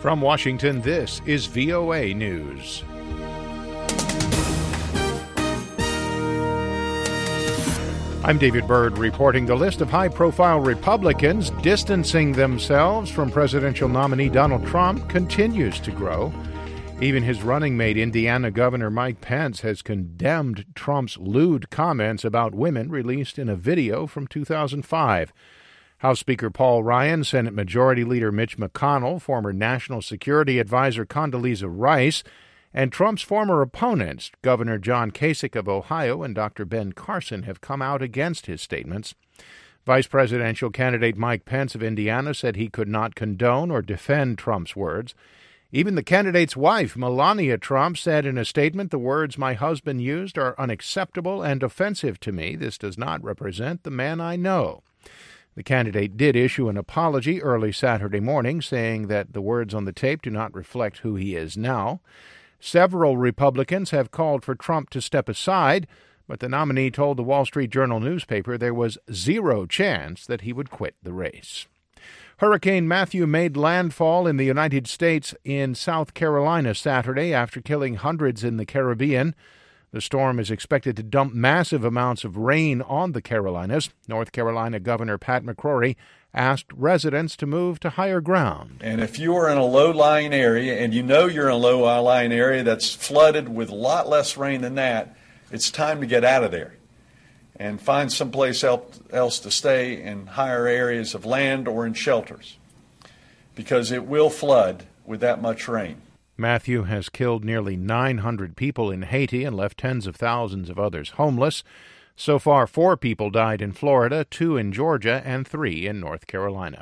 From Washington, this is VOA News. I'm David Byrd reporting the list of high-profile Republicans distancing themselves from presidential nominee Donald Trump continues to grow. Even his running mate, Indiana Governor Mike Pence, has condemned Trump's lewd comments about women released in a video from 2005. House Speaker Paul Ryan, Senate Majority Leader Mitch McConnell, former National Security Advisor Condoleezza Rice, and Trump's former opponents, Governor John Kasich of Ohio and Dr. Ben Carson, have come out against his statements. Vice presidential candidate Mike Pence of Indiana said he could not condone or defend Trump's words. Even the candidate's wife, Melania Trump, said in a statement, "The words my husband used are unacceptable and offensive to me. This does not represent the man I know." The candidate did issue an apology early Saturday morning, saying that the words on the tape do not reflect who he is now. Several Republicans have called for Trump to step aside, but the nominee told the Wall Street Journal newspaper there was zero chance that he would quit the race. Hurricane Matthew made landfall in the United States in South Carolina Saturday after killing hundreds in the Caribbean. The storm is expected to dump massive amounts of rain on the Carolinas. North Carolina Governor Pat McCrory asked residents to move to higher ground. And if you are in a low-lying area, and you know you're in a low-lying area that's flooded with a lot less rain than that, it's time to get out of there and find someplace else to stay in higher areas of land or in shelters, because it will flood with that much rain. Matthew has killed nearly 900 people in Haiti and left tens of thousands of others homeless. So far, 4 people died in Florida, 2 in Georgia, and 3 in North Carolina.